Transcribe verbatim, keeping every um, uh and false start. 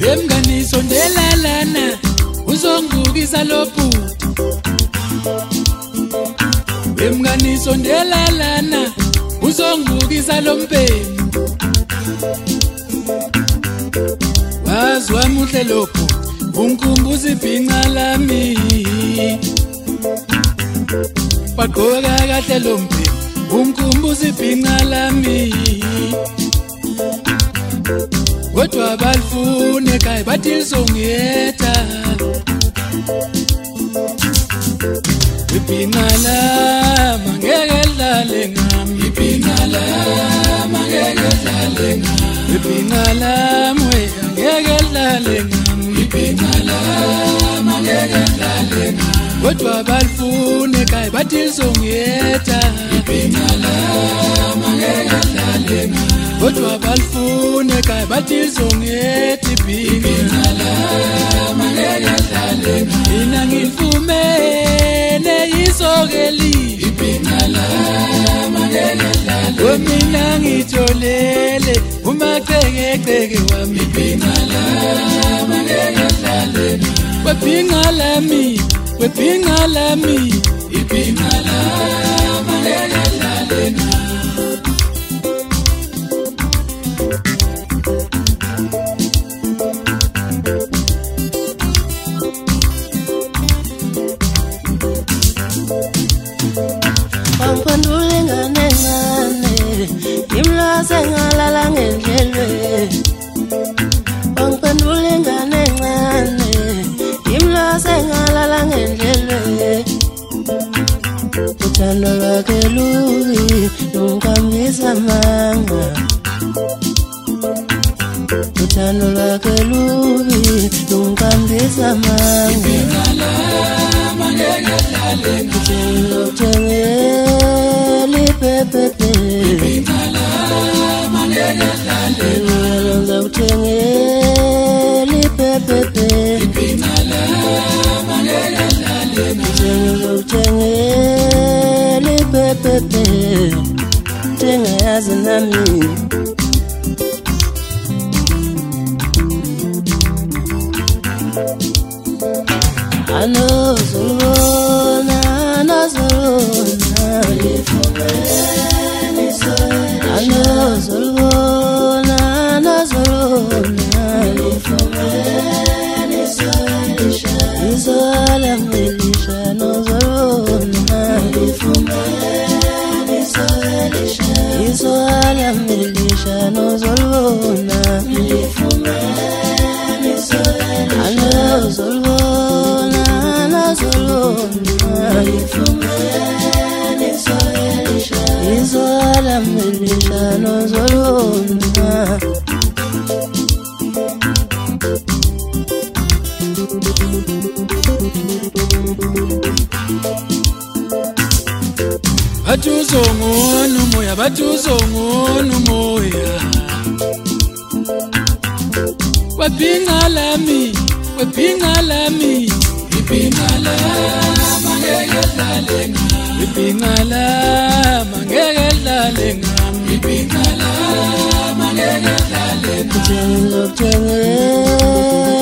Emngani sondelalana uzongibukisa lobhuti. Emngani sondelalana uzongibukisa lompeni. Wazwa muhle lokho ungikhumbuza ibhinqa lami. Bagqoka kahle lompeni ungikhumbuza ibhinqa lami. Kodwa balifune ekhaya bathi lizongiyetha. Ibhinqa lami angeke lidlale ngami. Ibhinqa lami angeke lidlale ngami. Ibhinqa lami angeke lidlale ngami. Ibhinqa lami angeke lidlale ngami. Kodwa balifune ekhaya bathi lizongiyetha. Ibhinqa lami angeke lidlale ngami. Kodwa balifune ekhaya bathi lizongiyetha. Ibhinqa lami angeke lidlale ngami. Mina ngilifumene izokeli. Ibhinqa lami angeke lidlale. Mina ngitholele umaqhekeke wami. Ibhinqa lami angeke lidlale. Webhinqa lami, webhinqa lami. Ibhinqa lami angeke lidlale. Angiphendule ngane ngane, ngimlaze ngalala ngendlelwe. Angiphendule ngane ngane, ngimlaze ngalala ngendlelwe. Uthando lwakhe lubi lungihambisa amanga. Uthando lwakhe lubi lungihambisa amanga. Ibhinqa lami angeke lidlale ngami. Pepe, Ibhinqa lami angeke lidlale. Ngizawuthengela ipepe. Ibhinqa lami angeke lidlale. Ngizawuthengela ipepe. Ngingayazi nami. Anozulona, anozulona, lifumene soelisha. Anozulona, anozulona, lifumene soelisha. Izola melisha, anozulona, lifumene soelisha. Izola melisha, anozulona, lifumene soelisha. Anozulona, anozulona, lifumene soelisha. Izola melisha, anozulona. Bathi uzongona umoya, bathi uzongona umoya. Webhinqa lami, webhinqa lami. Ibhinqa lami angeke lidlale ngami. Ibhinqa lami angeke lidlale ngami. Ibhinqa lami angeke lidlale ngami. Ngizawuthengela